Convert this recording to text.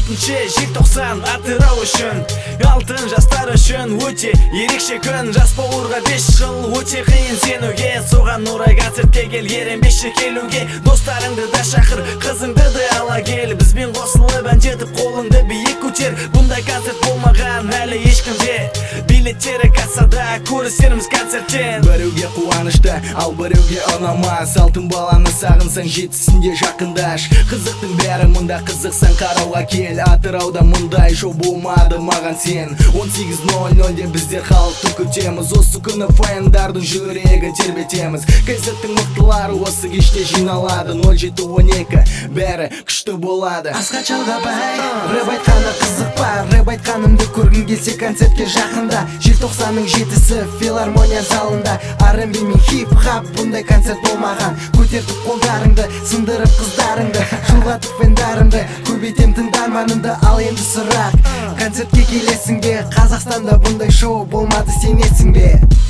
желтоқсан атырау үшін, алтын жастар үшін өте ерекше күн. Жас бауырға 5 жыл өте қиын сенуге, соған орай концертке кел, еренбеші келуге. Достарыңды да шақыр, қызыңды да ала кел, бізбен қосылып ән жетіп қолыңды биік көтер. Бұндай концерт болмаған әлі ешкімде, билеттері кассада, көрісеріміз концерттен. Біреуге қуанышты, ал біреуге ұнамас. Алтын баланы сағынсаң жетісінде жақындаш. Қызықтың бәрі мұнда, қызықсаң қарауға кел. Атырауда мұндай шоу болмады маған сен. 18:00-де біздер халықты күтеміз. Осы күні фэндардың жүрегін тербетеміз. Концерттің мықтылары осы кеште жиналады. 07:12 бәрі күшті болады. Асқа Чалғабай, рэп айтқаны қызық бар. Рэп айтқанымды көргің келсе концертке жақында. Желтоқсанның 7-сі филармония залында. R&B мен хип-хап, бұндай концерт болмаған. Көтертіп қолдарыңды, сындырып қыздарыңды, жылатып фендарымды, көбейтем тыңдарманымды. Ал енді сұрақ, концертке келесің бе? Қазақстанда бұндай шоу болмады, сенесің бе?